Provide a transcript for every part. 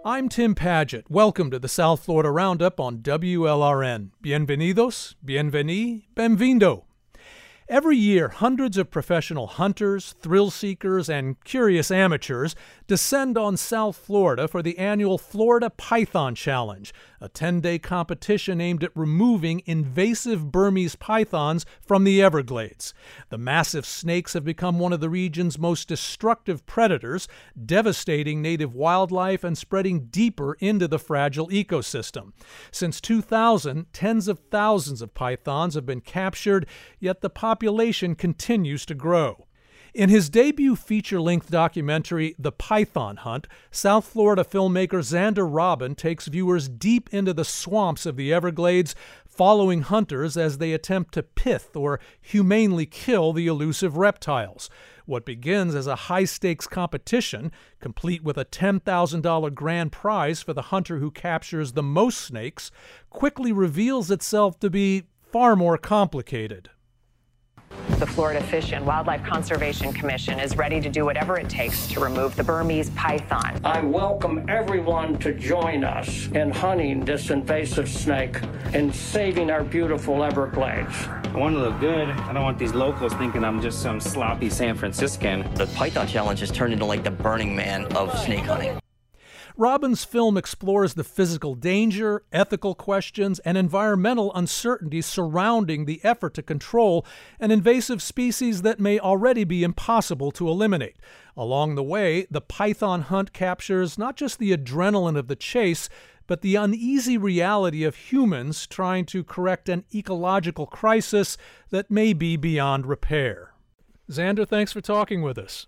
I'm Tim Paget. Welcome to the South Florida Roundup on WLRN. Bienvenidos, bienveni, benvindo. Every year, hundreds of professional hunters, thrill seekers, and curious amateurs descend on South Florida for the annual Florida Python Challenge, a 10-day competition aimed at removing invasive Burmese pythons from the Everglades. The massive snakes have become one of the region's most destructive predators, devastating native wildlife and spreading deeper into the fragile ecosystem. Since 2000, tens of thousands of pythons have been captured, yet the population continues to grow. In his debut feature-length documentary, The Python Hunt, South Florida filmmaker Xander Robin takes viewers deep into the swamps of the Everglades, following hunters as they attempt to pith or humanely kill the elusive reptiles. What begins as a high-stakes competition, complete with a $10,000 grand prize for the hunter who captures the most snakes, quickly reveals itself to be far more complicated. The Florida Fish and Wildlife Conservation Commission is ready to do whatever it takes to remove the Burmese python. I welcome everyone to join us in hunting this invasive snake and saving our beautiful Everglades. I want to look good. I don't want these locals thinking I'm just some sloppy San Franciscan. The Python Challenge has turned into like the Burning Man of snake hunting. Robin's film explores the physical danger, ethical questions, and environmental uncertainties surrounding the effort to control an invasive species that may already be impossible to eliminate. Along the way, the python hunt captures not just the adrenaline of the chase, but the uneasy reality of humans trying to correct an ecological crisis that may be beyond repair. Xander, thanks for talking with us.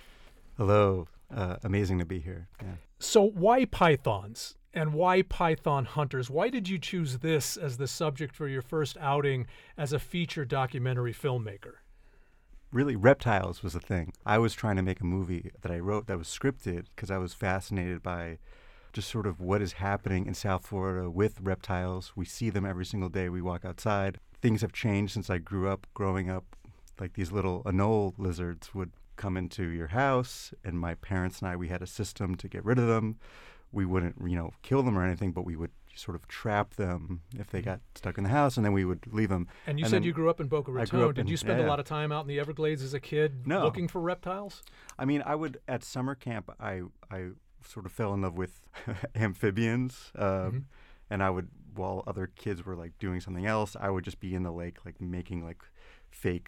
Hello. Amazing to be here. Yeah. So why pythons and why python hunters? Why did you choose this as the subject for your first outing as a feature documentary filmmaker? Really, reptiles was the thing. I was trying to make a movie that I wrote that was scripted because I was fascinated by just sort of what is happening in South Florida with reptiles. We see them every single day. We walk outside. Things have changed since I grew up. Growing up, like these little anole lizards would come into your house, and my parents and we had a system to get rid of them. We wouldn't, kill them or anything, but we would sort of trap them if they got stuck in the house, and then we would leave them. And you said you grew up in Boca Raton. Did you spend a lot of time out in the Everglades as a kid looking for reptiles? I mean, I would, at summer camp, I sort of fell in love with amphibians, and I would, while other kids were like doing something else, I would just be in the lake, like making like fake,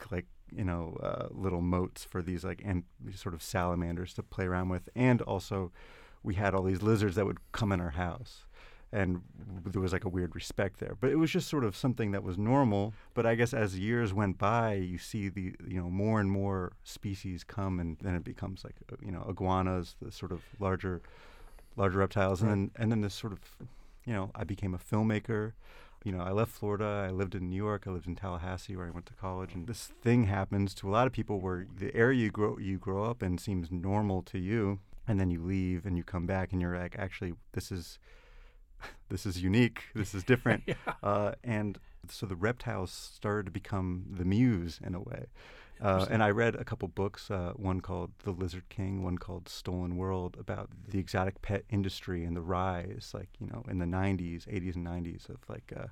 little moats for these sort of salamanders to play around with. And also we had all these lizards that would come in our house, and there was like a weird respect there, but it was just sort of something that was normal. But I guess as years went by, you see the more and more species come, and then it becomes like iguanas, the sort of larger reptiles. And then this sort of I became a filmmaker. I left Florida, I lived in New York, I lived in Tallahassee where I went to college, and this thing happens to a lot of people where the area you grow up in seems normal to you, and then you leave and you come back and you're like, actually, this is unique, this is different. And so the reptiles started to become the muse in a way. And I read a couple books, one called The Lizard King, one called Stolen World, about the exotic pet industry and the rise, in the 80s and 90s of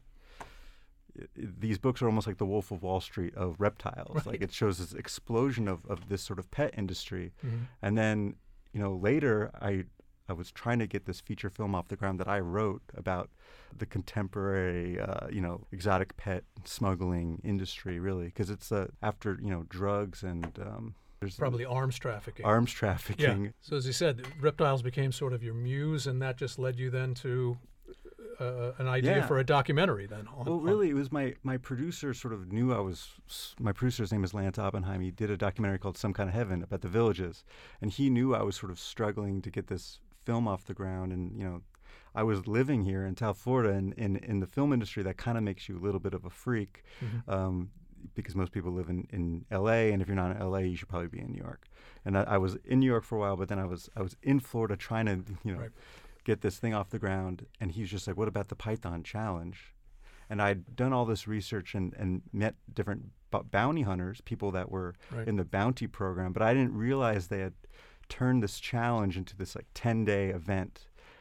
these books are almost like the Wolf of Wall Street of reptiles. Right. Like it shows this explosion of this sort of pet industry. Mm-hmm. And then, later I was trying to get this feature film off the ground that I wrote about the contemporary, exotic pet smuggling industry, really, because it's after, drugs and there's probably arms trafficking. Arms trafficking. Yeah. So as you said, reptiles became sort of your muse, and that just led you then to an idea for a documentary then. Really, it was my producer sort of knew my producer's name is Lance Oppenheim. He did a documentary called Some Kind of Heaven about the villages, and he knew I was sort of struggling to get this film off the ground, and I was living here in South Florida, and in the film industry that kind of makes you a little bit of a freak, because most people live in L.A., and if you're not in L.A., you should probably be in New York. And I was in New York for a while, but then I was in Florida trying to get this thing off the ground, and he's just like, what about the Python Challenge? And I'd done all this research and met different bounty hunters, people that were in the bounty program, but I didn't realize they had turned this challenge into this 10-day event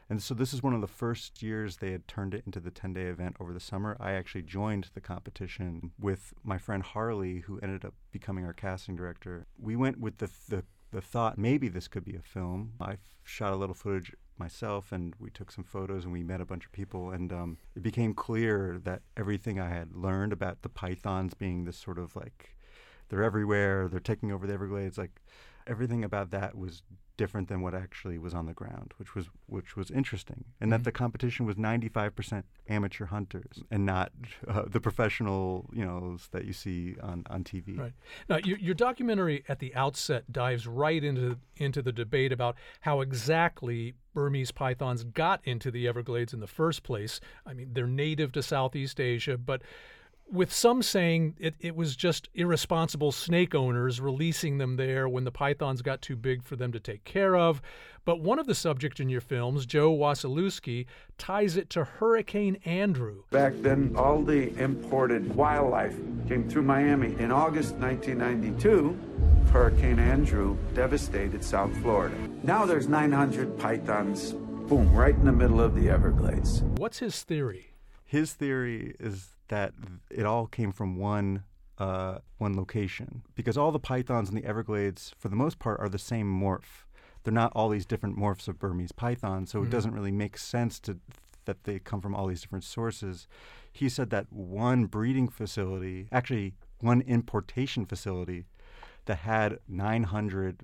And so this is one of the first years they had turned it into the 10-day event over the summer. I actually joined the competition with my friend Harley, who ended up becoming our casting director. We went with the thought maybe this could be a film. I shot a little footage myself, and we took some photos, and we met a bunch of people, and it became clear that everything I had learned about the pythons being this sort of like, they're everywhere, they're taking over the Everglades, like everything about that was different than what actually was on the ground, which was interesting, and that the competition was 95% amateur hunters and not the professional, that you see on TV. Right. Now, your documentary at the outset dives right into the debate about how exactly Burmese pythons got into the Everglades in the first place. I mean, they're native to Southeast Asia, but with some saying it was just irresponsible snake owners releasing them there when the pythons got too big for them to take care of. But one of the subjects in your films, Joe Wasilewski, ties it to Hurricane Andrew. Back then, all the imported wildlife came through Miami. In August 1992, Hurricane Andrew devastated South Florida. Now there's 900 pythons, boom, right in the middle of the Everglades. What's his theory? His theory is that it all came from one location, because all the pythons in the Everglades, for the most part, are the same morph. They're not all these different morphs of Burmese python, so it doesn't really make sense that they come from all these different sources. He said that one breeding facility, actually one importation facility, that had 900,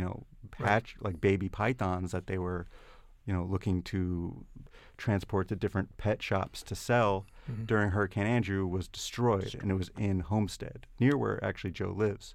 like baby pythons that they were, looking to transport to different pet shops to sell during Hurricane Andrew, was destroyed, and it was in Homestead, near where actually Joe lives.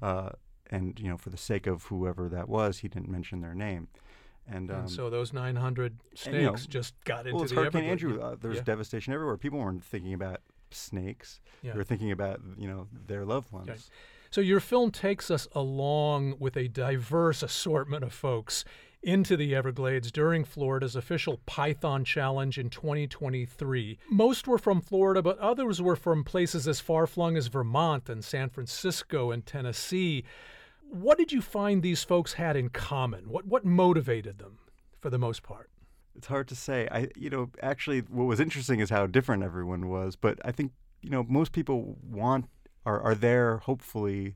And for the sake of whoever that was, he didn't mention their name. And so those 900 snakes just got into the Hurricane Everglades. Andrew, there was devastation everywhere. People weren't thinking about snakes. They were thinking about, their loved ones. Okay. So your film takes us along with a diverse assortment of folks into the Everglades during Florida's official Python Challenge in 2023. Most were from Florida, but others were from places as far-flung as Vermont and San Francisco and Tennessee. What did you find these folks had in common? What motivated them, for the most part? It's hard to say. Actually, what was interesting is how different everyone was. But I think, most people are there, hopefully,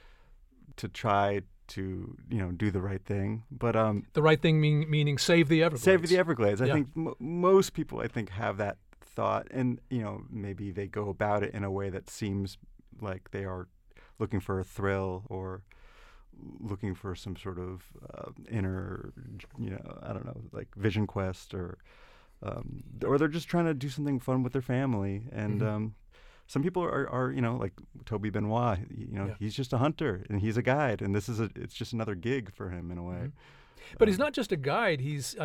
to try to do the right thing, but the right thing meaning save the Everglades. Save the Everglades. I think most people have that thought, and maybe they go about it in a way that seems like they are looking for a thrill or looking for some sort of inner, I don't know, like vision quest, or they're just trying to do something fun with their family. And some people are like Toby Benoit, he's just a hunter and he's a guide, and it's just another gig for him in a way. But he's not just a guide.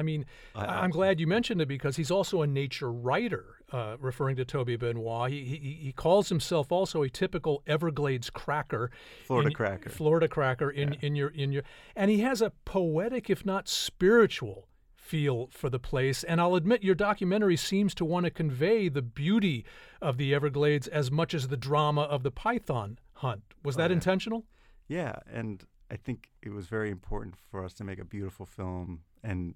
I'm glad you mentioned it, because he's also a nature writer, referring to Toby Benoit. He calls himself also a typical Everglades cracker. Florida cracker in your, and he has a poetic, if not spiritual, feel for the place. And I'll admit, your documentary seems to want to convey the beauty of the Everglades as much as the drama of the python hunt. Was that intentional? Yeah, and I think it was very important for us to make a beautiful film, and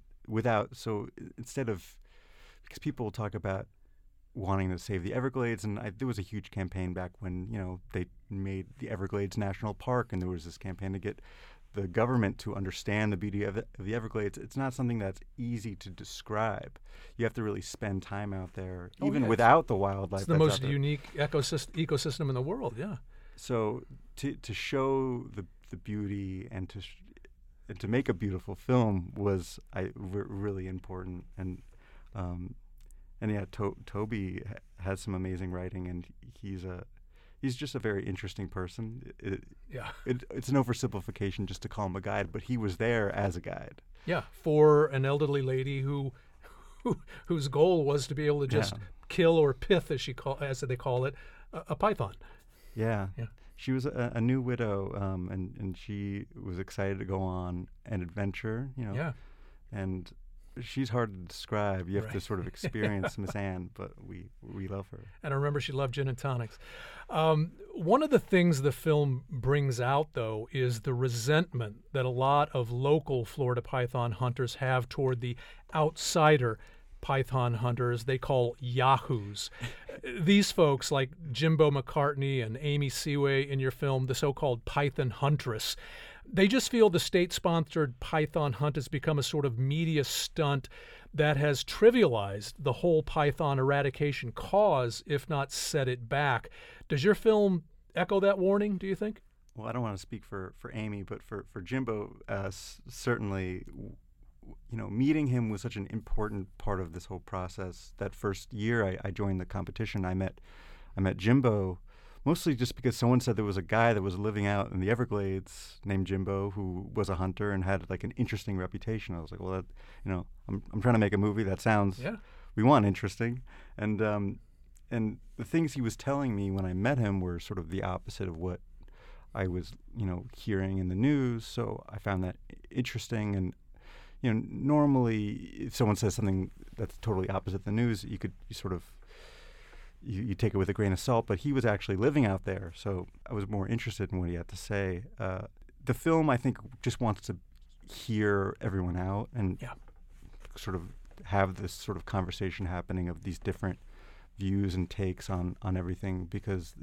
instead of, because people talk about wanting to save the Everglades, and there was a huge campaign back when they made the Everglades National Park, and there was this campaign to get the government to understand the beauty of the Everglades. It's not something that's easy to describe. You have to really spend time out there, even without the wildlife. It's the most unique ecosystem in the world. Yeah. So to show the beauty and to make a beautiful film was really important. And Toby has some amazing writing, and he's just a very interesting person. It's an oversimplification just to call him a guide, but he was there as a guide. Yeah, for an elderly lady whose goal was to be able to just kill or pith, as they call it, a python. Yeah. She was a new widow, and she was excited to go on an adventure. And She's hard to describe. You have to Right. sort of experience Miss Anne, but we love her. And I remember she loved gin and tonics. One of the things the film brings out, though, is the resentment that a lot of local Florida python hunters have toward the outsider python hunters they call yahoos. These folks, like Jimbo McCartney and Amy Seaway in your film, the so-called python huntress, they just feel the state-sponsored python hunt has become a sort of media stunt that has trivialized the whole python eradication cause, if not set it back. Does your film echo that warning, do you think? Well, I don't want to speak for Amy, but for Jimbo, certainly, meeting him was such an important part of this whole process. That first year I joined the competition, I met Jimbo mostly just because someone said there was a guy that was living out in the Everglades named Jimbo who was a hunter and had like an interesting reputation. I was like, well, I'm trying to make a movie that sounds, we want interesting. And the things he was telling me when I met him were sort of the opposite of what I was, hearing in the news. So I found that interesting. And, normally if someone says something that's totally opposite the news, you take it with a grain of salt, but he was actually living out there, so I was more interested in what he had to say. The film, I think, just wants to hear everyone out and sort of have this sort of conversation happening of these different views and takes on everything, because,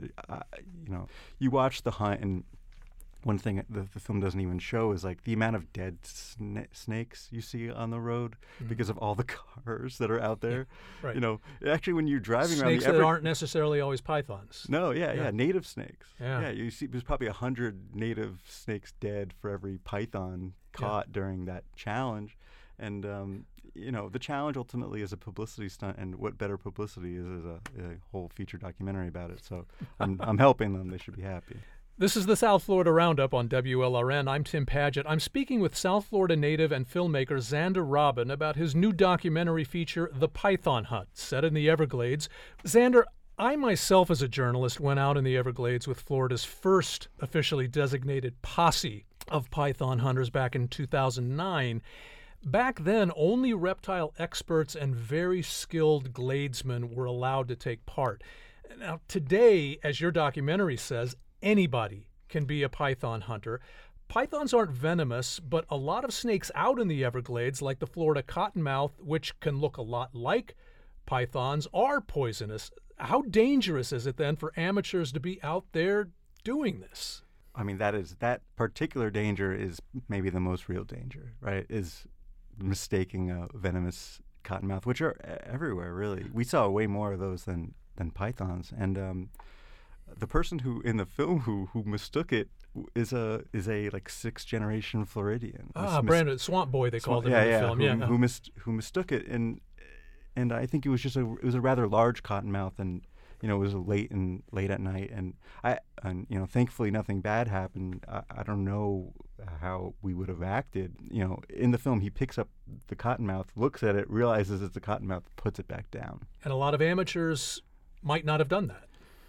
you watch the hunt, and one thing the film doesn't even show is like the amount of dead snakes you see on the road because of all the cars that are out there. Yeah, right. Actually, when you're driving snakes around that aren't necessarily always pythons. No, native snakes. Yeah. You see, there's probably 100 native snakes dead for every python caught during that challenge, and the challenge ultimately is a publicity stunt, and what better publicity is a whole feature documentary about it. So I'm helping them; they should be happy. This is the South Florida Roundup on WLRN. I'm Tim Padgett. I'm speaking with South Florida native and filmmaker Xander Robin about his new documentary feature, The Python Hunt, set in the Everglades. Xander, I myself as a journalist went out in the Everglades with Florida's first officially designated posse of python hunters back in 2009. Back then, only reptile experts and very skilled gladesmen were allowed to take part. Now, today, as your documentary says, anybody can be a python hunter. Pythons aren't venomous, but a lot of snakes out in the Everglades, like the Florida cottonmouth, which can look a lot like pythons, are poisonous. How dangerous is it then for amateurs to be out there doing this? I mean, that particular danger is maybe the most real danger, right? Is mistaking a venomous cottonmouth, which are everywhere, really. We saw way more of those than pythons, and the person who in the film who mistook it is a like 6th generation Floridian. Brandon, Swamp Boy, they called him in the film. Who mistook it, and I think it was a rather large cottonmouth, and it was late at night, and thankfully nothing bad happened. I don't know how we would have acted. In the film, he picks up the cottonmouth, looks at it, realizes it's a cottonmouth, puts it back down. And a lot of amateurs might not have done that.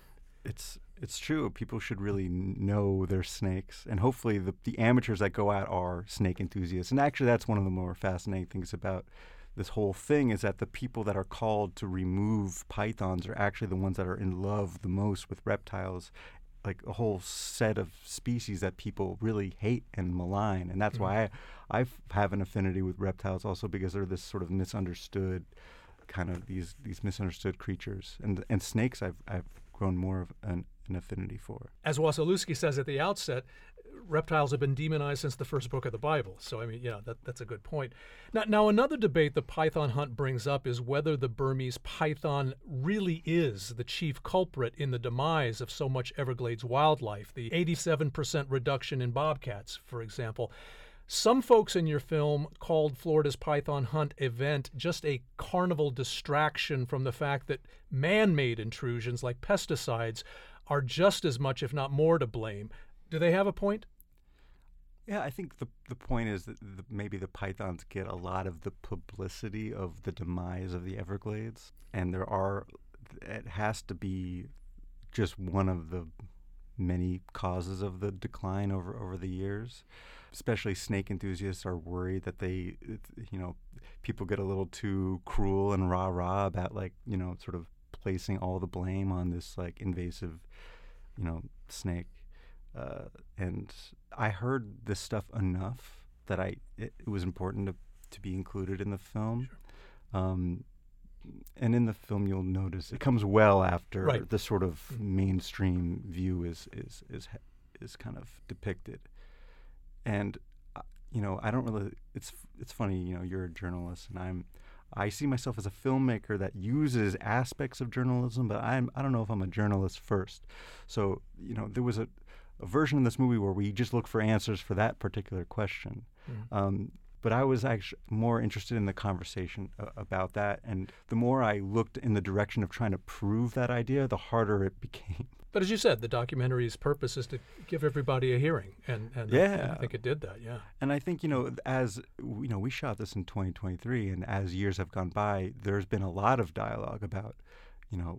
It's true. People should really know their snakes, and hopefully the amateurs that go out are snake enthusiasts. And actually, that's one of the more fascinating things about this whole thing, is that the people that are called to remove pythons are actually the ones that are in love the most with reptiles, like a whole set of species that people really hate and malign. And that's why I have an affinity with reptiles also, because they're this sort of misunderstood kind of these misunderstood creatures. And snakes I've grown more of an affinity for. As Wasilewski says at the outset, reptiles have been demonized since the first book of the Bible. So, I mean, that's a good point. Now, another debate the python hunt brings up is whether the Burmese python really is the chief culprit in the demise of so much Everglades wildlife, the 87% reduction in bobcats, for example. Some folks in your film called Florida's python hunt event just a carnival distraction from the fact that man-made intrusions like pesticides are just as much, if not more, to blame. Do they have a point? Yeah, I think the point is that maybe the pythons get a lot of the publicity of the demise of the Everglades, and it has to be just one of the many causes of the decline over the years. Especially snake enthusiasts are worried that people get a little too cruel and rah-rah about, like, you know, sort of placing all the blame on this, like, invasive, you know, snake. And I heard this stuff enough that it was important to be included in the film. Sure. And in the film, you'll notice it comes well after the sort of mainstream view is kind of depicted. And you know, I don't really. It's funny, you know, you're a journalist, and I see myself as a filmmaker that uses aspects of journalism, but I don't know if I'm a journalist first. So, you know, there was a version in this movie where we just look for answers for that particular question. But I was actually more interested in the conversation about that, and the more I looked in the direction of trying to prove that idea, the harder it became. But as you said, the documentary's purpose is to give everybody a hearing, and I think it did that, yeah. And I think, you know, as you know, we shot this in 2023, and as years have gone by, there's been a lot of dialogue about, you know,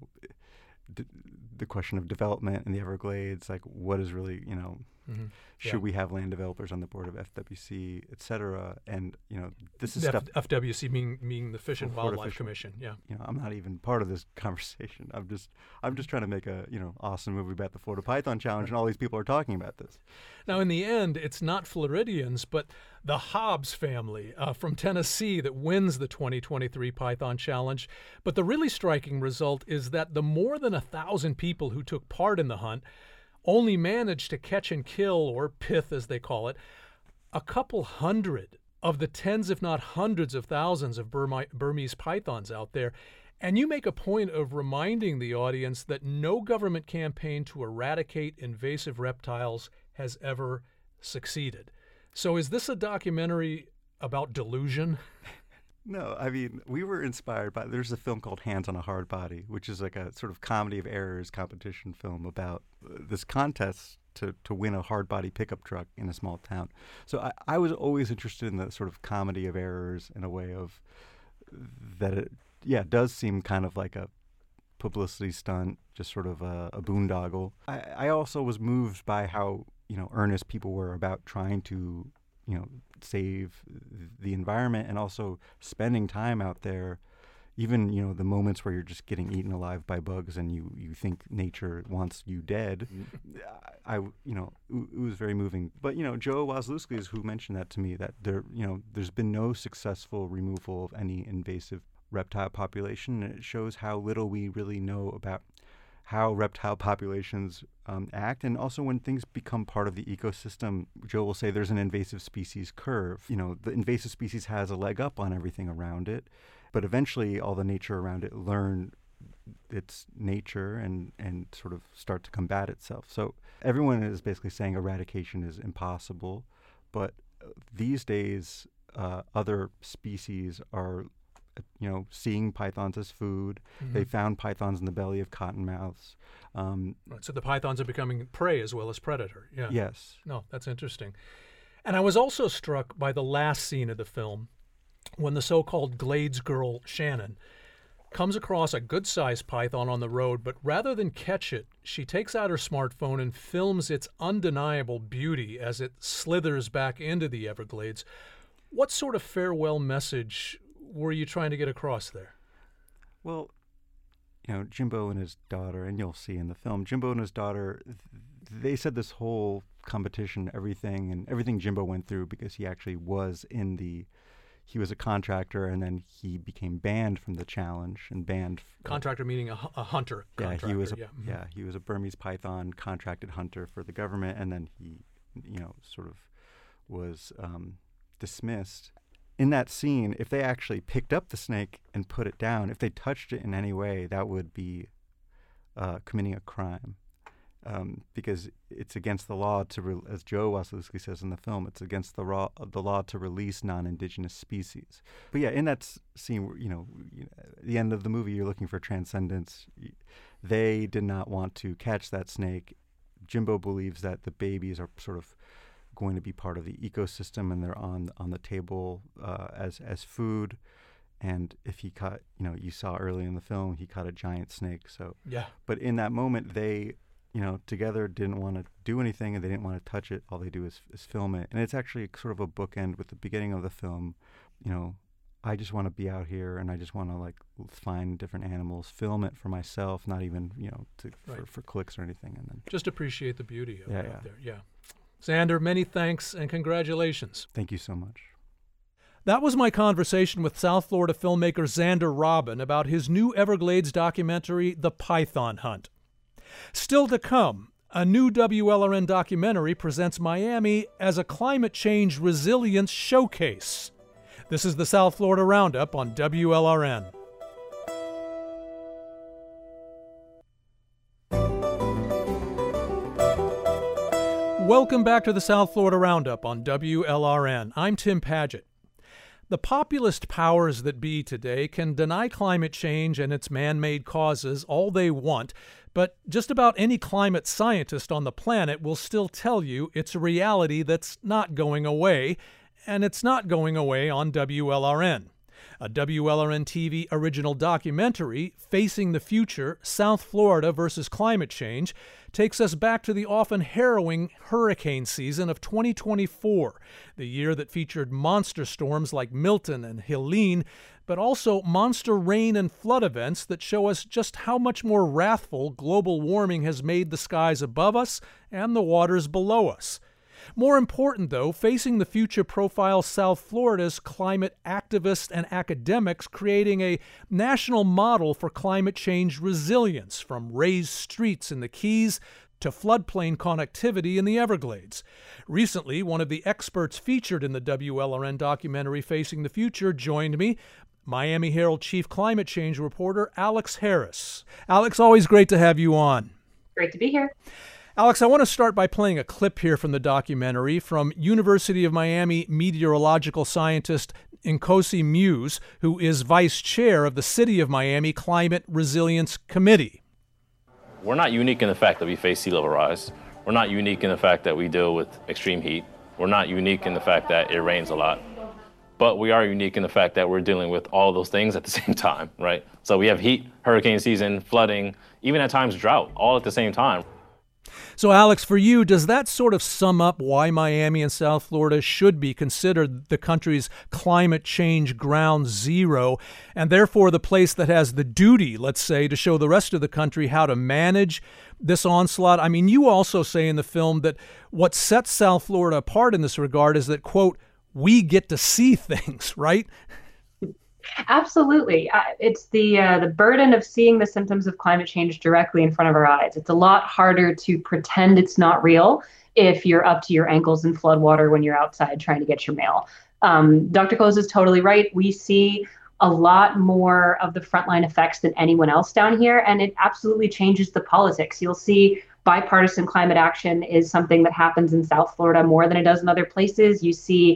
the question of development in the Everglades, like what is really, you know, should we have land developers on the board of FWC, et cetera? And, you know, this is stuff. FWC meaning the Fish and Wildlife Commission, yeah. You know, I'm not even part of this conversation. I'm just trying to make a, you know, awesome movie about the Florida Python Challenge, and all these people are talking about this. Now, in the end, it's not Floridians, but the Hobbs family from Tennessee that wins the 2023 Python Challenge. But the really striking result is that the more than 1,000 people who took part in the hunt only managed to catch and kill, or pith as they call it, a couple hundred of the tens, if not hundreds of thousands of Burmese pythons out there. And you make a point of reminding the audience that no government campaign to eradicate invasive reptiles has ever succeeded. So is this a documentary about delusion? No, I mean, we were inspired by, there's a film called Hands on a Hard Body, which is like a sort of comedy of errors competition film about this contest to win a hard body pickup truck in a small town. So I was always interested in the sort of comedy of errors in a way of that it does seem kind of like a publicity stunt, just sort of a boondoggle. I also was moved by how, you know, earnest people were about trying to, you know, save the environment, and also spending time out there, even, you know, the moments where you're just getting eaten alive by bugs and you think nature wants you dead. You know, it was very moving. But, you know, Joe Wasilewski is who mentioned that to me, that there's been no successful removal of any invasive reptile population, and it shows how little we really know about how reptile populations act. And also, when things become part of the ecosystem, Joe will say there's an invasive species curve. You know, the invasive species has a leg up on everything around it, but eventually all the nature around it learn its nature and sort of start to combat itself. So everyone is basically saying eradication is impossible, but these days other species are, you know, seeing pythons as food. They found pythons in the belly of cottonmouths. Right, so the pythons are becoming prey as well as predator. Yeah. Yes. No, that's interesting. And I was also struck by the last scene of the film when the so-called Glades girl, Shannon, comes across a good-sized python on the road, but rather than catch it, she takes out her smartphone and films its undeniable beauty as it slithers back into the Everglades. What sort of farewell message were you trying to get across there? Well, you know, Jimbo and his daughter, and you'll see in the film, Jimbo and his daughter, they said this whole competition, everything Jimbo went through, because he actually was he was a contractor, and then he became banned from the challenge and banned. Contractor meaning a hunter. Yeah, he was a Burmese python contracted hunter for the government, and then he, you know, sort of was dismissed. In that scene, if they actually picked up the snake and put it down, if they touched it in any way, that would be committing a crime, because it's against the law to, as Joe Wasilewski says in the film, it's against the law to release non-indigenous species. But yeah, in that scene, you know, at the end of the movie, you're looking for transcendence. They did not want to catch that snake. Jimbo believes that the babies are sort of going to be part of the ecosystem, and they're on the table as food. And if he caught, you know, you saw early in the film, he caught a giant snake. So yeah. But in that moment, they, you know, together didn't want to do anything, and they didn't want to touch it. All they do is film it. And it's actually sort of a bookend with the beginning of the film. You know, I just want to be out here and I just want to like find different animals, film it for myself, not even, for clicks or anything. And then just appreciate the beauty of it out there. Yeah. Xander, many thanks and congratulations. Thank you so much. That was my conversation with South Florida filmmaker Xander Robin about his new Everglades documentary, The Python Hunt. Still to come, a new WLRN documentary presents Miami as a climate change resilience showcase. This is the South Florida Roundup on WLRN. Welcome back to the South Florida Roundup on WLRN. I'm Tim Padgett. The populist powers that be today can deny climate change and its man-made causes all they want, but just about any climate scientist on the planet will still tell you it's a reality that's not going away, and it's not going away on WLRN. A WLRN TV original documentary, Facing the Future, South Florida versus Climate Change, takes us back to the often harrowing hurricane season of 2024, the year that featured monster storms like Milton and Helene, but also monster rain and flood events that show us just how much more wrathful global warming has made the skies above us and the waters below us. More important, though, Facing the Future profiles South Florida's climate activists and academics, creating a national model for climate change resilience, from raised streets in the Keys to floodplain connectivity in the Everglades. Recently, one of the experts featured in the WLRN documentary Facing the Future joined me, Miami Herald chief climate change reporter Alex Harris. Alex, always great to have you on. Great to be here. Alex, I want to start by playing a clip here from the documentary from University of Miami meteorological scientist Nkosi Muse, who is vice chair of the City of Miami Climate Resilience Committee. We're not unique in the fact that we face sea level rise. We're not unique in the fact that we deal with extreme heat. We're not unique in the fact that it rains a lot. But we are unique in the fact that we're dealing with all those things at the same time, right? So we have heat, hurricane season, flooding, even at times drought, all at the same time. So, Alex, for you, does that sort of sum up why Miami and South Florida should be considered the country's climate change ground zero, and therefore the place that has the duty, let's say, to show the rest of the country how to manage this onslaught? I mean, you also say in the film that what sets South Florida apart in this regard is that, quote, we get to see things, right? Absolutely. It's the burden of seeing the symptoms of climate change directly in front of our eyes. It's a lot harder to pretend it's not real if you're up to your ankles in floodwater when you're outside trying to get your mail. Dr. Close is totally right. We see a lot more of the frontline effects than anyone else down here, and it absolutely changes the politics. You'll see bipartisan climate action is something that happens in South Florida more than it does in other places. You see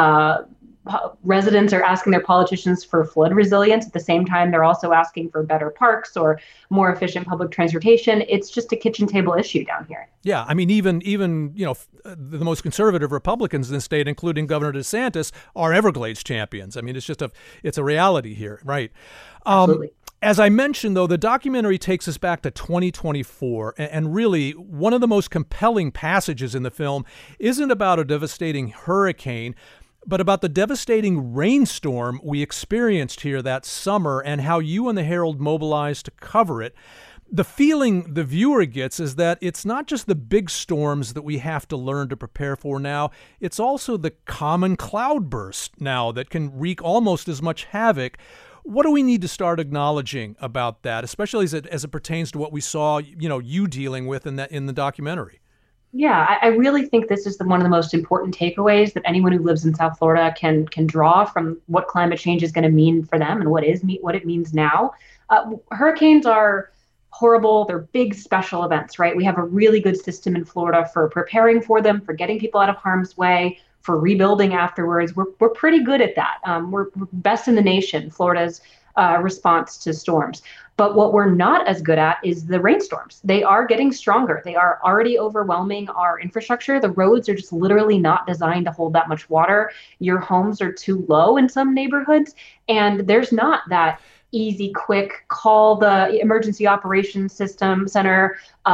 residents are asking their politicians for flood resilience. At the same time, they're also asking for better parks or more efficient public transportation. It's just a kitchen table issue down here. Yeah, I mean, even the most conservative Republicans in the state, including Governor DeSantis, are Everglades champions. I mean, it's a reality here, right? Absolutely. As I mentioned, though, the documentary takes us back to 2024, and really one of the most compelling passages in the film isn't about a devastating hurricane, but about the devastating rainstorm we experienced here that summer and how you and the Herald mobilized to cover it. The feeling the viewer gets is that it's not just the big storms that we have to learn to prepare for now, it's also the common cloudburst now that can wreak almost as much havoc. What do we need to start acknowledging about that, especially as it pertains to what we saw, you dealing with in the documentary? Yeah, I really think this is one of the most important takeaways that anyone who lives in South Florida can draw from what climate change is going to mean for them and what it means now. Hurricanes are horrible. They're big special events, right? We have a really good system in Florida for preparing for them, for getting people out of harm's way, for rebuilding afterwards. We're pretty good at that. We're best in the nation, Florida's response to storms. But what we're not as good at is the rainstorms. They are getting stronger. They are already overwhelming our infrastructure. The roads are just literally not designed to hold that much water. Your homes are too low in some neighborhoods, and there's not that easy, quick, call the emergency operations system center,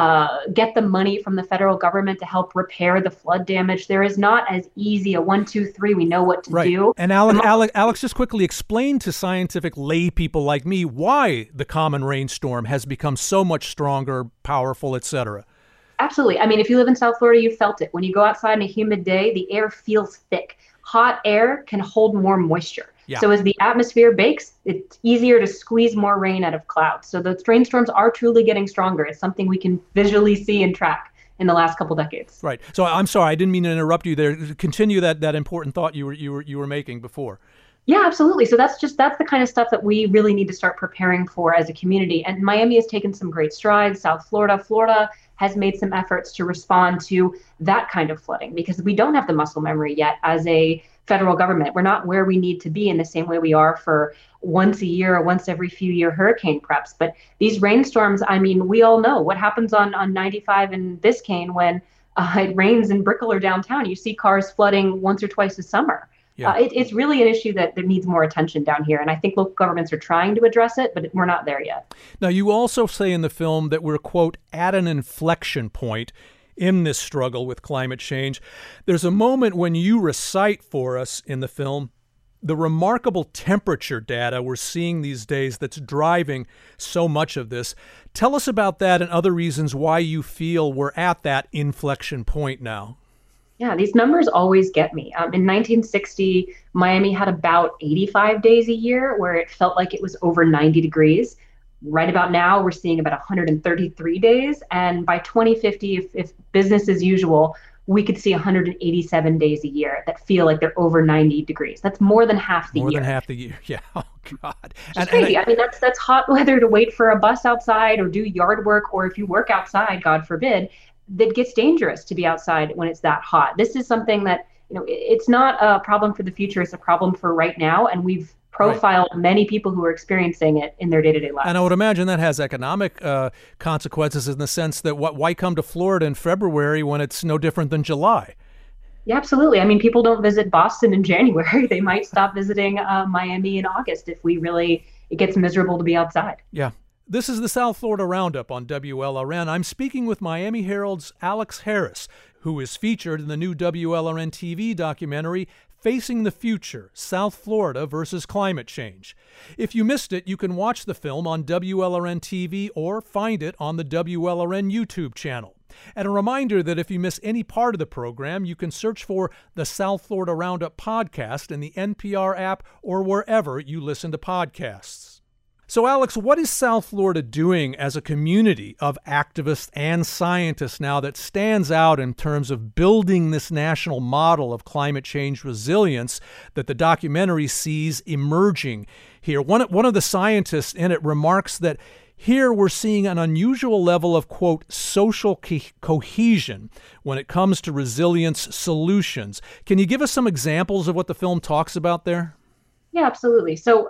get the money from the federal government to help repair the flood damage. There is not as easy a 1, 2, 3. We know what to do. And Alex, just quickly explain to scientific lay people like me why the common rainstorm has become so much stronger, powerful, et cetera. Absolutely. I mean, if you live in South Florida, you felt it. When you go outside on a humid day, the air feels thick. Hot air can hold more moisture. Yeah. So as the atmosphere bakes, it's easier to squeeze more rain out of clouds. So the rainstorms are truly getting stronger. It's something we can visually see and track in the last couple decades. Right. So I'm sorry, I didn't mean to interrupt you there. Continue that important thought you were making before. Yeah, absolutely. So that's the kind of stuff that we really need to start preparing for as a community. And Miami has taken some great strides. South Florida has made some efforts to respond to that kind of flooding because we don't have the muscle memory yet as a federal government. We're not where we need to be in the same way we are for once a year or once every few year hurricane preps. But these rainstorms, I mean, we all know what happens on 95 in Biscayne when it rains in Brickell or downtown. You see cars flooding once or twice a summer. Yeah. It's really an issue that needs more attention down here. And I think local governments are trying to address it, but we're not there yet. Now, you also say in the film that we're, quote, at an inflection point in this struggle with climate change. There's a moment when you recite for us in the film the remarkable temperature data we're seeing these days that's driving so much of this. Tell us about that and other reasons why you feel we're at that inflection point now. Yeah, these numbers always get me. In 1960, Miami had about 85 days a year where it felt like it was over 90 degrees. Right about now, we're seeing about 133 days. And by 2050, if business as usual, we could see 187 days a year that feel like they're over 90 degrees. That's more than half the year. More than half the year, yeah. Oh, God. It's crazy. I mean, that's hot weather to wait for a bus outside or do yard work, or if you work outside, God forbid, that gets dangerous to be outside when it's that hot. This is something that, it's not a problem for the future. It's a problem for right now. And we've profiled many people who are experiencing it in their day-to-day lives. And I would imagine that has economic consequences in the sense that why come to Florida in February when it's no different than July? Yeah, absolutely. I mean, people don't visit Boston in January. They might stop visiting Miami in August if it gets miserable to be outside. Yeah. This is the South Florida Roundup on WLRN. I'm speaking with Miami Herald's Alex Harris, who is featured in the new WLRN TV documentary, Facing the Future, South Florida versus Climate Change. If you missed it, you can watch the film on WLRN TV or find it on the WLRN YouTube channel. And a reminder that if you miss any part of the program, you can search for the South Florida Roundup podcast in the NPR app or wherever you listen to podcasts. So, Alex, what is South Florida doing as a community of activists and scientists now that stands out in terms of building this national model of climate change resilience that the documentary sees emerging here? One of the scientists in it remarks that here we're seeing an unusual level of, quote, social cohesion when it comes to resilience solutions. Can you give us some examples of what the film talks about there? Yeah, absolutely. So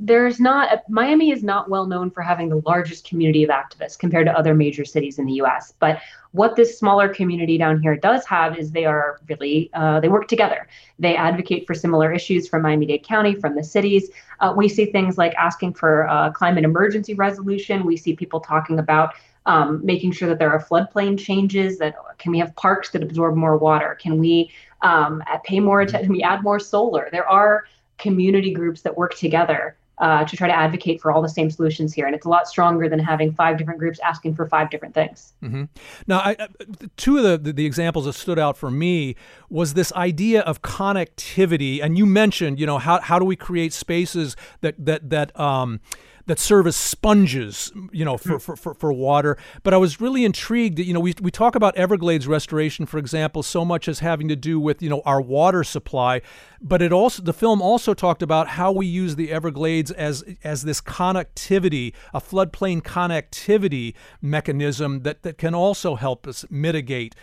Miami is not well known for having the largest community of activists compared to other major cities in the U.S. But what this smaller community down here does have is they are really, they work together. They advocate for similar issues from Miami-Dade County, from the cities. We see things like asking for climate emergency resolution. We see people talking about making sure that there are floodplain changes, that can we have parks that absorb more water? Can we pay more attention? Can we add more solar? There are community groups that work together to try to advocate for all the same solutions here. And it's a lot stronger than having 5 different groups asking for 5 different things. Mm-hmm. Now, two of the examples that stood out for me was this idea of connectivity. And you mentioned, how do we create spaces that serve as sponges, for water. But I was really intrigued that, we talk about Everglades restoration, for example, so much as having to do with, our water supply. But the film also talked about how we use the Everglades as this connectivity, a floodplain connectivity mechanism that can also help us mitigate.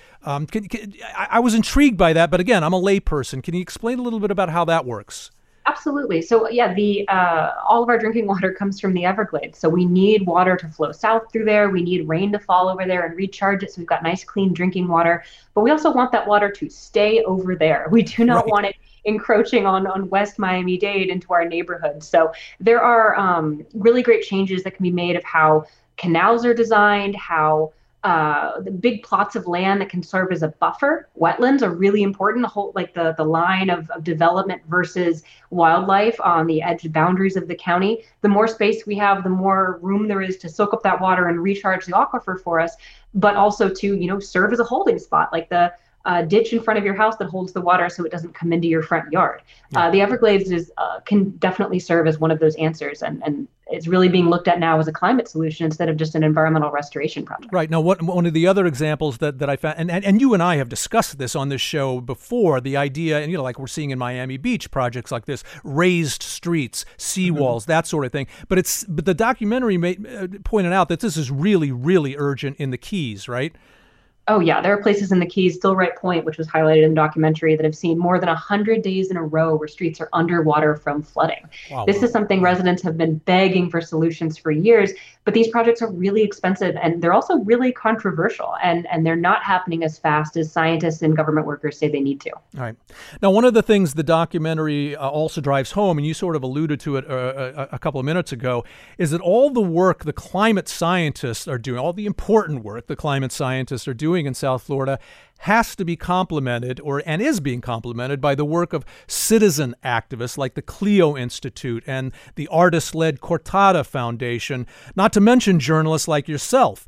I was intrigued by that, but again, I'm a layperson. Can you explain a little bit about how that works? Absolutely. So yeah, all of our drinking water comes from the Everglades. So we need water to flow south through there. We need rain to fall over there and recharge it. So we've got nice, clean drinking water. But we also want that water to stay over there. We do not want it encroaching on West Miami-Dade into our neighborhood. So there are really great changes that can be made of how canals are designed, how the big plots of land that can serve as a buffer. Wetlands are really important. The whole, like the line of development versus wildlife on the edge boundaries of the county. The more space we have, the more room there is to soak up that water and recharge the aquifer for us, but also to, serve as a holding spot, like the ditch in front of your house that holds the water so it doesn't come into your front yard. The Everglades can definitely serve as one of those answers, and it's really being looked at now as a climate solution instead of just an environmental restoration project. Right. Now, one of the other examples that I found, and you and I have discussed this on this show before, the idea, and like we're seeing in Miami Beach, projects like this, raised streets, seawalls, that sort of thing. But the documentary pointed out that this is really, really urgent in the Keys, right? Oh, yeah. There are places in the Keys, Stillwright Point, which was highlighted in the documentary, that have seen more than 100 days in a row where streets are underwater from flooding. Wow. This is something residents have been begging for solutions for years, but these projects are really expensive and they're also really controversial, and they're not happening as fast as scientists and government workers say they need to. All right. Now, one of the things the documentary also drives home, and you sort of alluded to it a couple of minutes ago, is that all the work the climate scientists are doing, all the important work the climate scientists are doing in South Florida has to be complemented and is being complemented by the work of citizen activists like the Clio Institute and the artist-led Cortada Foundation, not to mention journalists like yourself.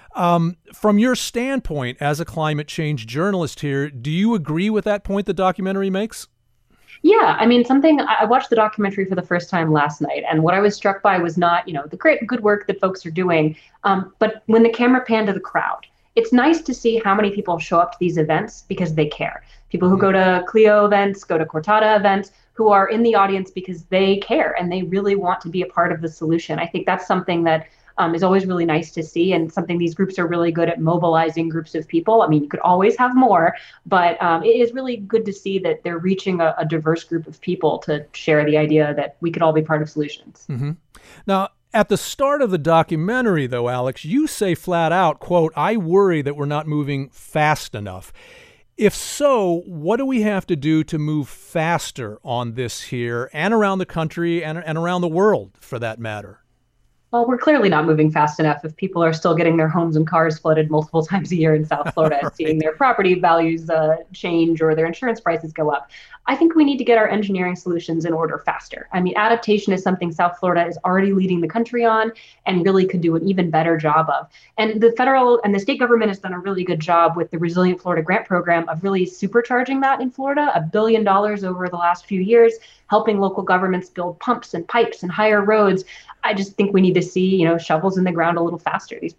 From your standpoint as a climate change journalist here, do you agree with that point the documentary makes? Yeah, I mean, I watched the documentary for the first time last night, and what I was struck by was not, the great good work that folks are doing, but when the camera panned to the crowd. It's nice to see how many people show up to these events because they care. People who go to Clio events, go to Cortada events, who are in the audience because they care and they really want to be a part of the solution. I think that's something that is always really nice to see, and something these groups are really good at, mobilizing groups of people. I mean, you could always have more, but it is really good to see that they're reaching a diverse group of people to share the idea that we could all be part of solutions. Mm-hmm. Now, at the start of the documentary, though, Alex, you say flat out, quote, "I worry that we're not moving fast enough." If so, what do we have to do to move faster on this here and around the country and around the world, for that matter? Well, we're clearly not moving fast enough if people are still getting their homes and cars flooded multiple times a year in South Florida and seeing their property values change or their insurance prices go up. I think we need to get our engineering solutions in order faster. I mean, adaptation is something South Florida is already leading the country on and really could do an even better job of. And the federal and the state government has done a really good job with the Resilient Florida Grant Program of really supercharging that in Florida, $1 billion over the last few years, helping local governments build pumps and pipes and higher roads. I just think we need to see, shovels in the ground a little faster. These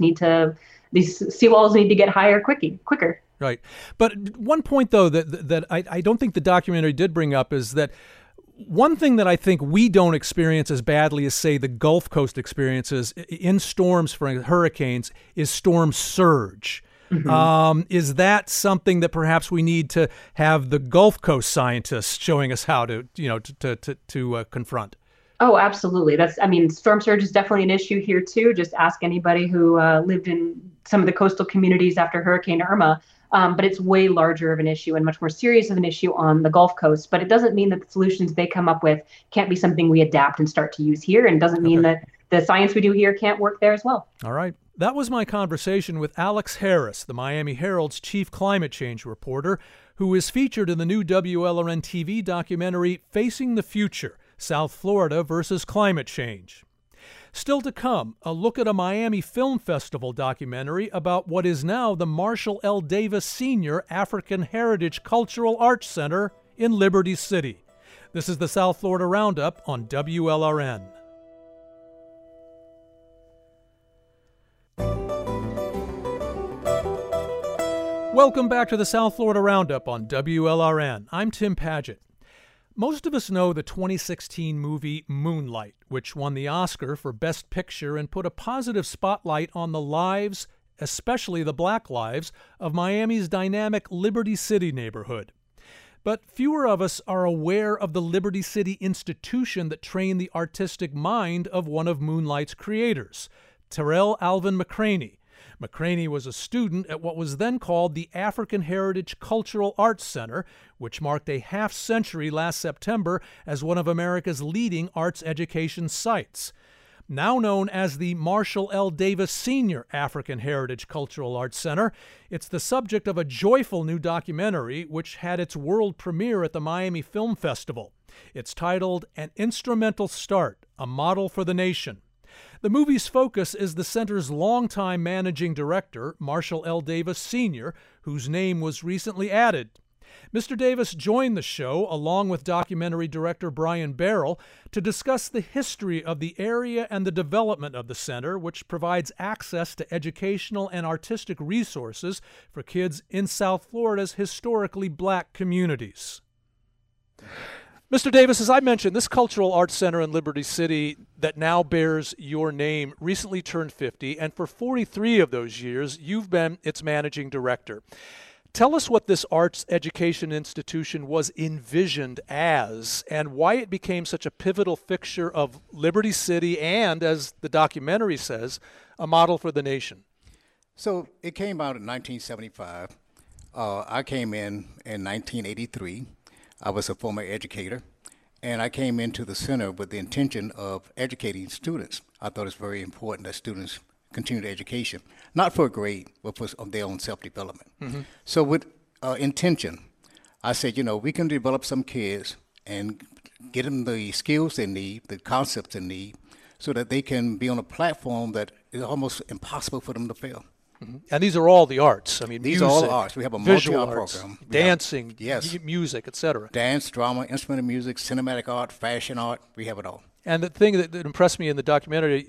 seawalls need to get higher quicker. Right. But one point, though, that I don't think the documentary did bring up is that one thing that I think we don't experience as badly as, say, the Gulf Coast experiences in storms for hurricanes is storm surge. Mm-hmm. Is that something that perhaps we need to have the Gulf Coast scientists showing us how to confront? Oh, absolutely. Storm surge is definitely an issue here too. Just ask anybody who lived in some of the coastal communities after Hurricane Irma. But it's way larger of an issue and much more serious of an issue on the Gulf Coast. But it doesn't mean that the solutions they come up with can't be something we adapt and start to use here. And doesn't mean that the science we do here can't work there as well. All right. That was my conversation with Alex Harris, the Miami Herald's chief climate change reporter, who is featured in the new WLRN TV documentary Facing the Future, South Florida versus Climate Change. Still to come, a look at a Miami Film Festival documentary about what is now the Marshall L. Davis Sr. African Heritage Cultural Arts Center in Liberty City. This is the South Florida Roundup on WLRN. Welcome back to the South Florida Roundup on WLRN. I'm Tim Padgett. Most of us know the 2016 movie Moonlight, which won the Oscar for Best Picture and put a positive spotlight on the lives, especially the Black lives, of Miami's dynamic Liberty City neighborhood. But fewer of us are aware of the Liberty City institution that trained the artistic mind of one of Moonlight's creators, Terrell Alvin McCraney, McCraney was a student at what was then called the African Heritage Cultural Arts Center, which marked a half-century last September as one of America's leading arts education sites. Now known as the Marshall L. Davis Sr. African Heritage Cultural Arts Center, it's the subject of a joyful new documentary which had its world premiere at the Miami Film Festival. It's titled An Instrumental Start, A Model for the Nation. The movie's focus is the center's longtime managing director, Marshall L. Davis Sr., whose name was recently added. Mr. Davis joined the show, along with documentary director Brian Barrell, to discuss the history of the area and the development of the center, which provides access to educational and artistic resources for kids in South Florida's historically black communities. Mr. Davis, as I mentioned, this cultural arts center in Liberty City that now bears your name recently turned 50, and for 43 of those years, you've been its managing director. Tell us what this arts education institution was envisioned as and why it became such a pivotal fixture of Liberty City and, as the documentary says, a model for the nation. So it came out in 1975. I came in 1983. I was a former educator, and I came into the center with the intention of educating students. I thought it's very important that students continue their education, not for a grade, but for their own self-development. Mm-hmm. So with intention, I said, we can develop some kids and get them the skills they need, the concepts they need, so that they can be on a platform that is almost impossible for them to fail. Mm-hmm. And these are all the arts. I mean, these music, are all the arts. We have a visual multi-art arts, program. Dancing, music, etc. Dance, drama, instrumental music, cinematic art, fashion art. We have it all. And the thing that impressed me in the documentary,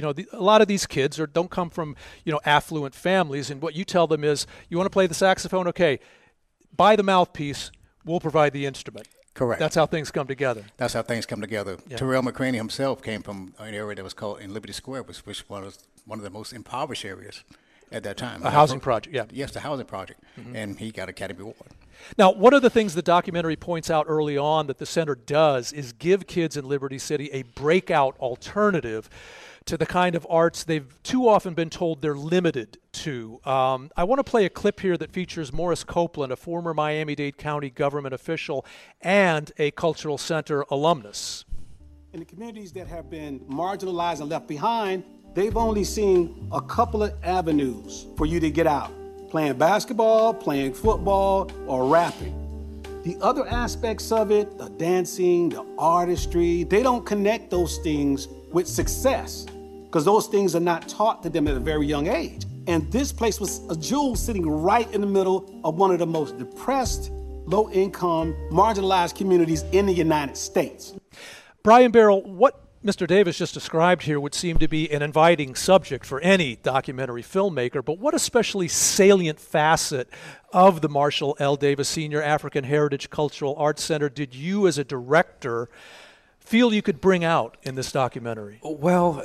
a lot of these kids don't come from, affluent families. And what you tell them is, you want to play the saxophone? Okay, buy the mouthpiece. We'll provide the instrument. Correct. That's how things come together. That's how things come together. Yeah. Terrell McCraney himself came from an area that was called in Liberty Square, which was one of the most impoverished areas at that time. A housing project, yeah. Yes, the housing project. Mm-hmm. And he got Academy Award. Now, one of the things the documentary points out early on that the center does is give kids in Liberty City a breakout alternative to the kind of arts they've too often been told they're limited to. I want to play a clip here that features Morris Copeland, a former Miami-Dade County government official and a cultural center alumnus. In the communities that have been marginalized and left behind, they've only seen a couple of avenues for you to get out. Playing basketball, playing football, or rapping. The other aspects of it, the dancing, the artistry, they don't connect those things with success because those things are not taught to them at a very young age. And this place was a jewel sitting right in the middle of one of the most depressed, low-income, marginalized communities in the United States. Brian Barrell, what Mr. Davis just described here would seem to be an inviting subject for any documentary filmmaker, but what especially salient facet of the Marshall L. Davis Sr. African Heritage Cultural Arts Center did you as a director feel you could bring out in this documentary? Well,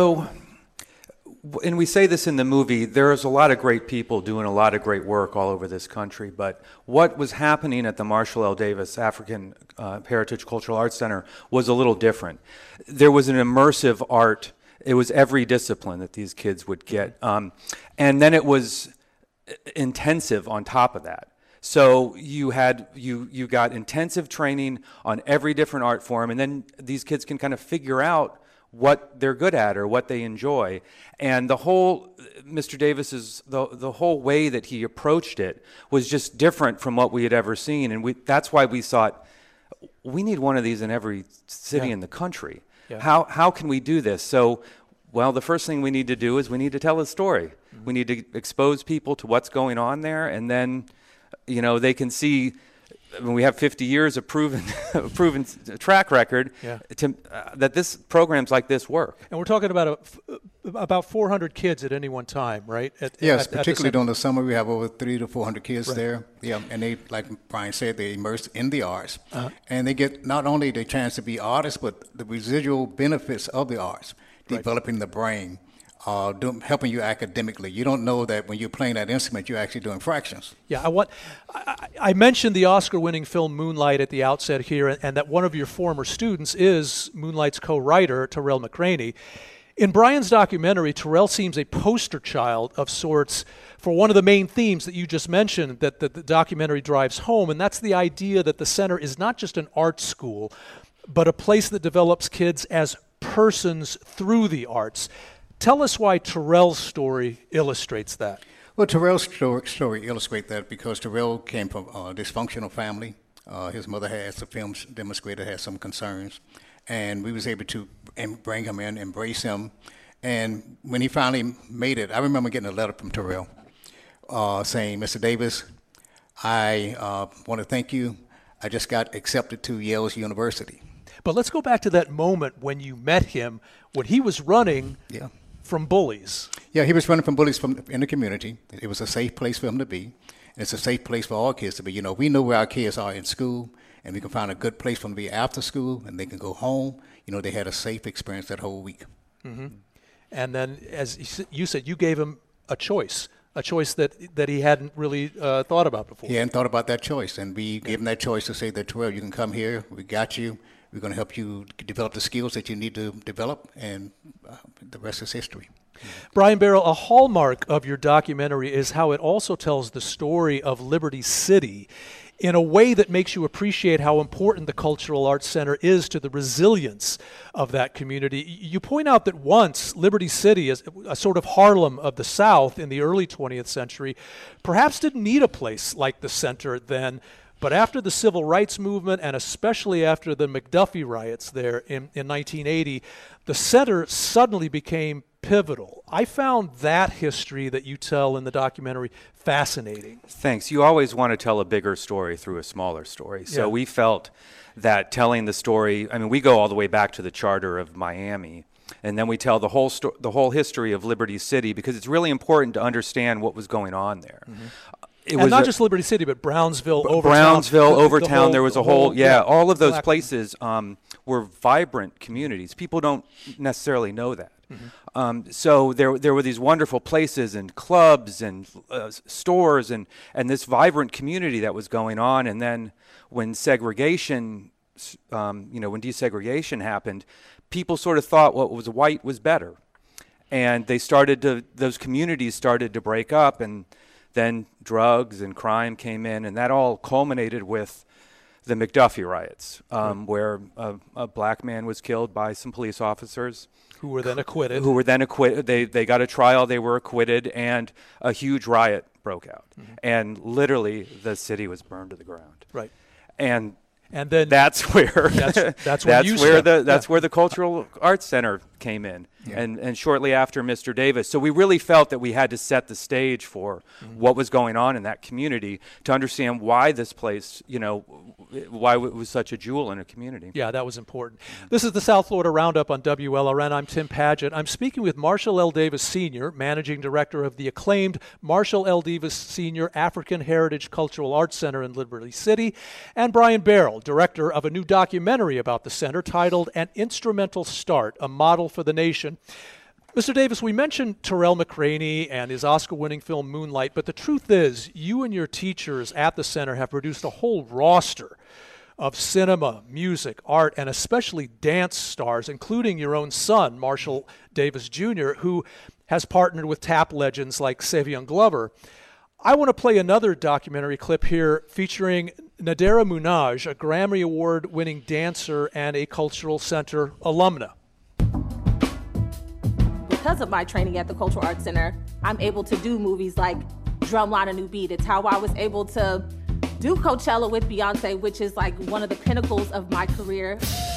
and we say this in the movie, there's a lot of great people doing a lot of great work all over this country, but what was happening at the Marshall L. Davis African Heritage Cultural Arts Center was a little different. There was an immersive art. It was every discipline that these kids would get. And then it was intensive on top of that. So you got intensive training on every different art form, and then these kids can kind of figure out what they're good at or what they enjoy. And the whole, Mr. Davis's, the whole way that he approached it was just different from what we had ever seen. And that's why we thought, we need one of these in every city in the country. Yeah. How can we do this? So, well, the first thing we need to do is we need to tell a story. Mm-hmm. We need to expose people to what's going on there, and then, they can see. When we have 50 years of proven track record, that this programs like this work. And we're talking about 400 kids at any one time, right? Yes, particularly during the summer, we have over 300 to 400 kids there. Yeah, and they, like Brian said, they immerse in the arts, and they get not only the chance to be artists, but the residual benefits of the arts, developing the brain. Helping you academically. You don't know that when you're playing that instrument, you're actually doing fractions. Yeah, I mentioned the Oscar-winning film Moonlight at the outset here, and that one of your former students is Moonlight's co-writer, Terrell McCraney. In Brian's documentary, Terrell seems a poster child of sorts for one of the main themes that you just mentioned that the documentary drives home, and that's the idea that the center is not just an art school, but a place that develops kids as persons through the arts. Tell us why Terrell's story illustrates that. Well, Terrell's story illustrates that because Terrell came from a dysfunctional family. His mother, as the film demonstrated, had some concerns. And we was able to bring him in, embrace him. And when he finally made it, I remember getting a letter from Terrell saying, Mr. Davis, I want to thank you. I just got accepted to Yale University. But let's go back to that moment when you met him, when he was running from bullies. Yeah, he was running from bullies in the community. It was a safe place for him to be. And it's a safe place for all kids to be. You know, we know where our kids are in school, and we can find a good place for them to be after school, and they can go home. You know, they had a safe experience that whole week. Mm-hmm. And then, as you said, you gave him a choice that he hadn't really thought about before. He hadn't thought about that choice, and we gave him that choice to say that, Terrell, you can come here. We got you. We're going to help you develop the skills that you need to develop, and the rest is history. Brian Barrow, a hallmark of your documentary is how it also tells the story of Liberty City in a way that makes you appreciate how important the Cultural Arts Center is to the resilience of that community. You point out that once Liberty City, as a sort of Harlem of the South in the early 20th century, perhaps didn't need a place like the center then. But after the Civil Rights Movement, and especially after the McDuffie riots there in 1980, the center suddenly became pivotal. I found that history that you tell in the documentary fascinating. Thanks. You always want to tell a bigger story through a smaller story. So we felt that telling the story, I mean, we go all the way back to the Charter of Miami, and then we tell the whole history of Liberty City, because it's really important to understand what was going on there. Mm-hmm. And not just Liberty City, but Brownsville, Overtown. Brownsville, Overtown, there was a whole, all of those places were vibrant communities. People don't necessarily know that. Mm-hmm. So there were these wonderful places and clubs and stores and this vibrant community that was going on. And then when segregation, when desegregation happened, people sort of thought what was white was better. And those communities started to break up, and then drugs and crime came in, and that all culminated with the McDuffie riots, where a black man was killed by some police officers. Who were then acquitted. They got a trial, they were acquitted, and a huge riot broke out. Mm-hmm. And literally the city was burned to the ground. Right. And then that's where where the Cultural Arts Center came in, and shortly after Mr. Davis. So we really felt that we had to set the stage for what was going on in that community to understand why this place, why it was such a jewel in a community. Yeah, that was important. This is the South Florida Roundup on WLRN. I'm Tim Padgett. I'm speaking with Marshall L. Davis Sr., Managing Director of the acclaimed Marshall L. Davis Sr. African Heritage Cultural Arts Center in Liberty City, and Brian Barrow, Director of a new documentary about the center titled An Instrumental Start, a Model for the Nation. Mr. Davis, we mentioned Terrell McCraney and his Oscar-winning film Moonlight, but the truth is you and your teachers at the center have produced a whole roster of cinema, music, art, and especially dance stars, including your own son, Marshall Davis Jr., who has partnered with tap legends like Savion Glover. I want to play another documentary clip here featuring Nadera Munaj, a Grammy Award-winning dancer and a Cultural Center alumna. Because of my training at the Cultural Arts Center, I'm able to do movies like Drumline: A New Beat. It's how I was able to do Coachella with Beyonce, which is like one of the pinnacles of my career.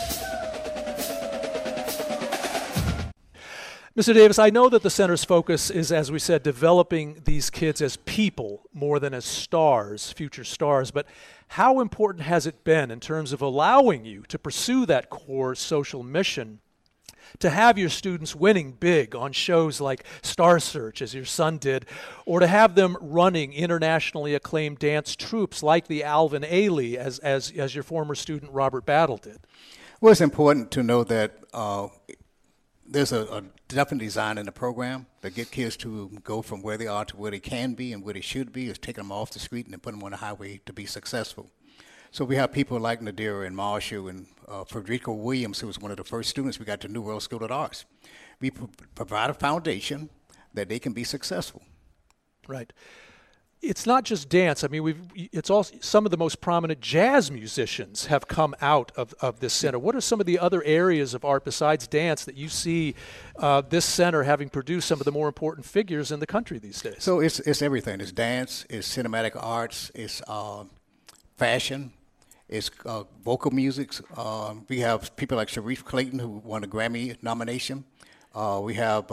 Mr. Davis, I know that the center's focus is, as we said, developing these kids as people more than as stars, future stars, but how important has it been in terms of allowing you to pursue that core social mission, to have your students winning big on shows like Star Search, as your son did, or to have them running internationally acclaimed dance troupes like the Alvin Ailey, as your former student Robert Battle did? Well, it's important to know that there's a definite design in the program that get kids to go from where they are to where they can be and where they should be, is taking them off the street and then putting them on the highway to be successful. So we have people like Nadera and Marshall and Federico Williams, who was one of the first students we got to New World School of Arts. we provide a foundation that they can be successful. Right. It's not just dance. I mean, it's also some of the most prominent jazz musicians have come out of this center. What are some of the other areas of art besides dance that you see this center having produced some of the more important figures in the country these days? So it's everything. It's dance, it's cinematic arts, it's fashion, it's vocal music. We have people like Sharif Clayton, who won a Grammy nomination. We have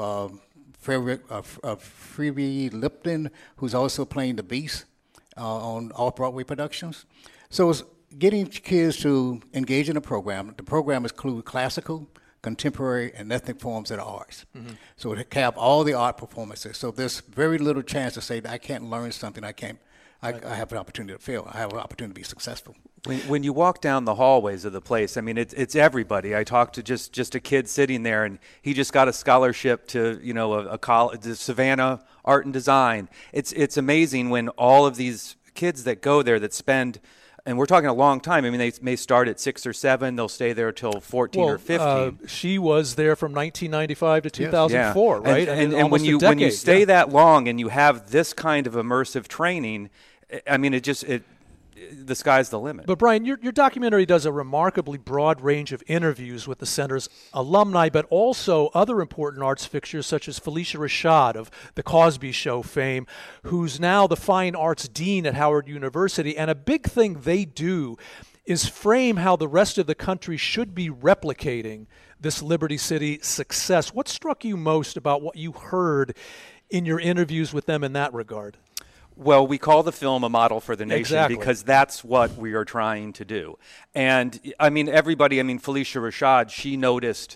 Freebie Lipton, who's also playing the Beast on off-Broadway productions. So it's getting kids to engage in a program. The program includes classical, contemporary, and ethnic forms of the arts. Mm-hmm. So it have all the art performances. So there's very little chance to say that I can't learn something. I have an opportunity to fail. I have an opportunity to be successful. When you walk down the hallways of the place, I mean, it's everybody. I talked to just a kid sitting there, and he just got a scholarship to, a college, to Savannah Art and Design. It's amazing when all of these kids that go there that spend, and we're talking a long time. I mean, they may start at 6 or 7. They'll stay there till 14 or 15. She was there from 1995 to 2004, yes. right? And when you stay that long and you have this kind of immersive training, I mean, the sky's the limit. But Brian, your documentary does a remarkably broad range of interviews with the center's alumni, but also other important arts fixtures such as Phylicia Rashad of The Cosby Show fame, who's now the Fine Arts Dean at Howard University. And a big thing they do is frame how the rest of the country should be replicating this Liberty City success. What struck you most about what you heard in your interviews with them in that regard? Well, we call the film a model for the nation exactly. because that's what we are trying to do. And I mean, Phylicia Rashad, she noticed,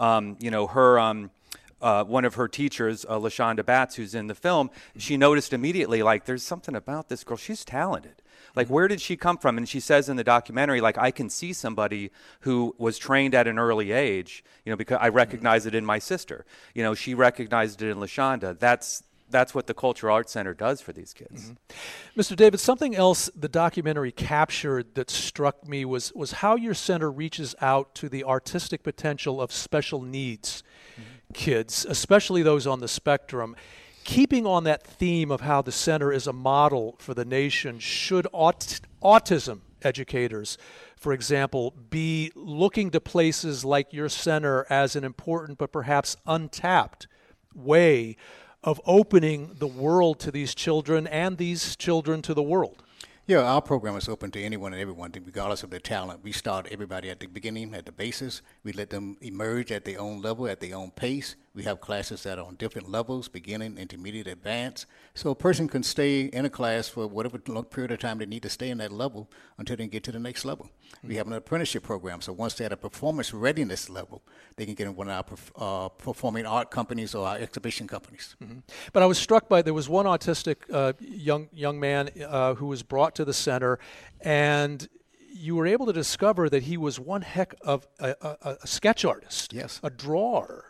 her, one of her teachers, LaShonda Batts, who's in the film, she noticed immediately, like, there's something about this girl. She's talented. Like, where did she come from? And she says in the documentary, like, I can see somebody who was trained at an early age, because I recognize it in my sister. She recognized it in LaShonda. That's what the Cultural Arts Center does for these kids. Mm-hmm. Mr. David, something else the documentary captured that struck me was how your center reaches out to the artistic potential of special needs kids, especially those on the spectrum. Keeping on that theme of how the center is a model for the nation, should autism educators, for example, be looking to places like your center as an important but perhaps untapped way of opening the world to these children and these children to the world? Yeah, our program is open to anyone and everyone, regardless of their talent. We start everybody at the beginning, at the basis. We let them emerge at their own level, at their own pace. We have classes that are on different levels, beginning, intermediate, advanced. So a person can stay in a class for whatever period of time they need to stay in that level until they can get to the next level. We have an apprenticeship program, so once they're at a performance readiness level, they can get in one of our performing art companies or our exhibition companies. Mm-hmm. But I was struck by, there was one autistic young man who was brought to the center, and you were able to discover that he was one heck of a sketch artist, yes, a drawer.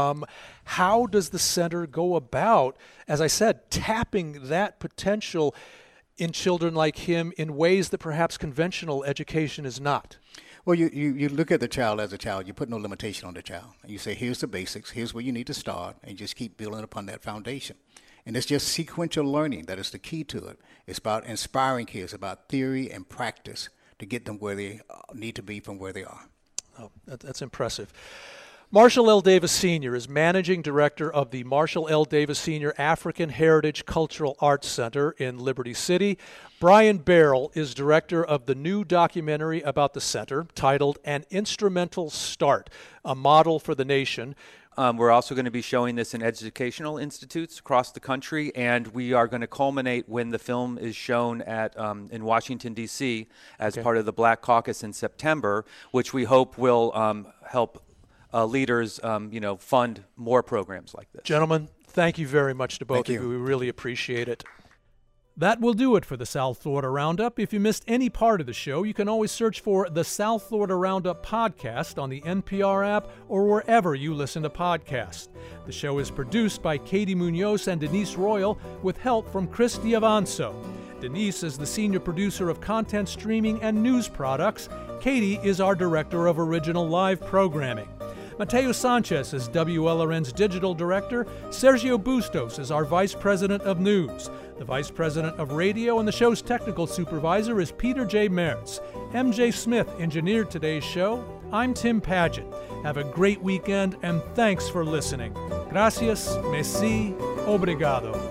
How does the center go about, as I said, tapping that potential in children like him in ways that perhaps conventional education is not? Well, you look at the child as a child. You put no limitation on the child. And you say, here's the basics. Here's where you need to start, and just keep building upon that foundation. And it's just sequential learning that is the key to it. It's about inspiring kids, about theory and practice to get them where they need to be from where they are. Oh, that's impressive. Marshall L. Davis Sr. is Managing Director of the Marshall L. Davis Sr. African Heritage Cultural Arts Center in Liberty City. Brian Barrell is director of the new documentary about the center titled An Instrumental Start, a Model for the Nation. We're also going to be showing this in educational institutes across the country, and we are going to culminate when the film is shown at in Washington, D.C. as part of the Black Caucus in September, which we hope will help leaders, fund more programs like this. Gentlemen, thank you very much to both of you. We really appreciate it. That will do it for the South Florida Roundup. If you missed any part of the show, you can always search for the South Florida Roundup podcast on the NPR app or wherever you listen to podcasts. The show is produced by Katie Munoz and Denise Royal with help from Chris Diavanzo. Denise is the senior producer of content streaming and news products. Katie is our director of original live programming. Mateo Sanchez is WLRN's digital director. Sergio Bustos is our vice president of news. The vice president of radio and the show's technical supervisor is Peter J. Mertz. MJ Smith engineered today's show. I'm Tim Padgett. Have a great weekend and thanks for listening. Gracias, merci, obrigado.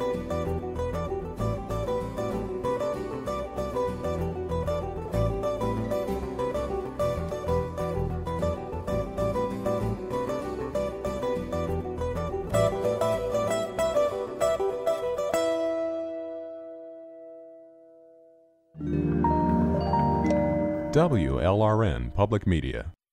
WLRN Public Media.